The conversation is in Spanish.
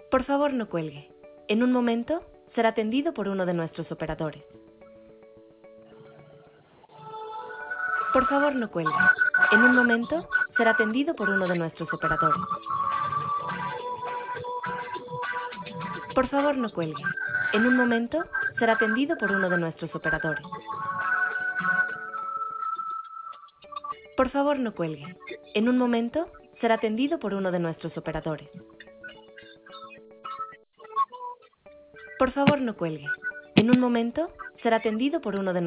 Por favor, no cuelgue. En un momento será atendido por uno de nuestros operadores. Por favor, no cuelgue. En un momento será atendido por uno de nuestros operadores. Por favor, no cuelgue. En un momento será atendido por uno de nuestros operadores. Por favor, no cuelgue. En un momento será atendido por uno de nuestros operadores. Por favor, no cuelgue. En un momento será atendido por uno de